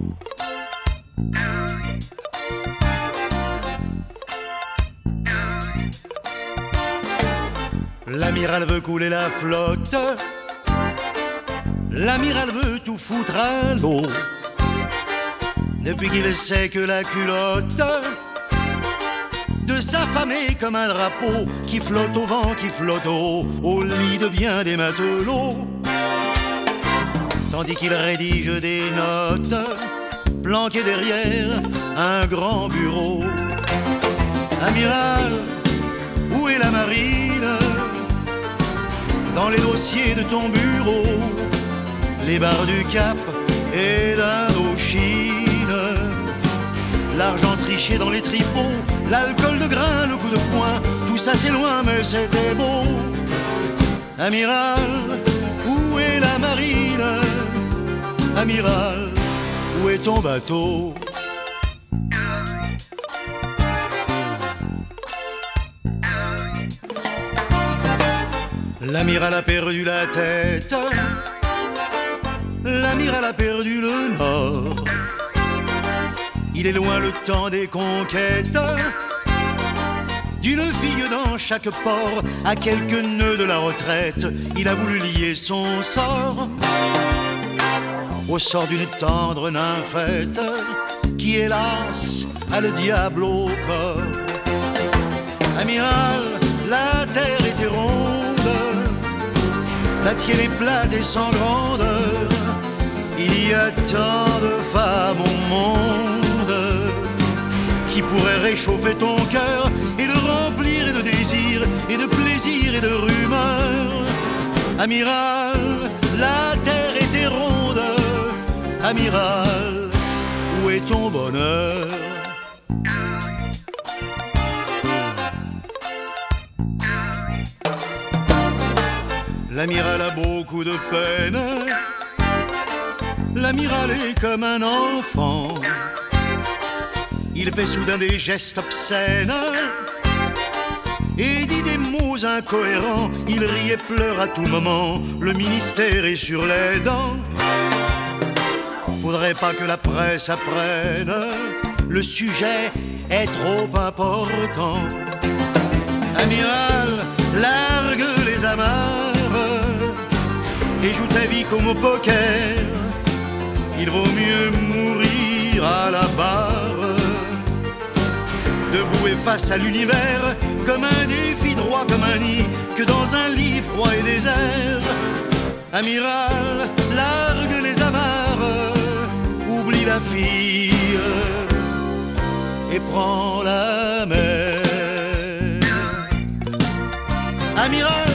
L'amiral veut couler la flotte, l'amiral veut tout foutre à l'eau. Depuis qu'il sait que la culotte de sa femme est comme un drapeau qui flotte au vent, qui flotte au lit de bien des matelots. Tandis qu'il rédige des notes planquées derrière un grand bureau. Amiral, où est la marine? Dans les dossiers de ton bureau, les barres du Cap et d'Indochine, l'argent triché dans les tripots, l'alcool de grain, le coup de poing, tout ça c'est loin mais c'était beau. Amiral, où est la marine? Amiral, où est ton bateau? L'amiral a perdu la tête, l'amiral a perdu le nord. Il est loin le temps des conquêtes, d'une fille dans chaque port, à quelques nœuds de la retraite, il a voulu lier son sort au sort d'une tendre nymphette qui hélas a le diable au corps. Amiral, la terre était ronde, la tienne est plate et sans grandeur. Il y a tant de femmes au monde qui pourraient réchauffer ton cœur et le remplir et de désirs et de plaisirs et de rumeurs. Amiral, la terre était ronde. Amiral, où est ton bonheur? L'amiral a beaucoup de peine, l'amiral est comme un enfant. Il fait soudain des gestes obscènes et dit des mots incohérents. Il rit et pleure à tout moment, le ministère est sur les dents. Faudrait pas que la presse apprenne, le sujet est trop important. Amiral, largue les amarres et joue ta vie comme au poker. Il vaut mieux mourir à la barre, debout et face à l'univers, comme un défi droit comme un nid, que dans un lit froid et désert. Amiral, largue les amarres, oublie la fille et prends la mer. Amiral,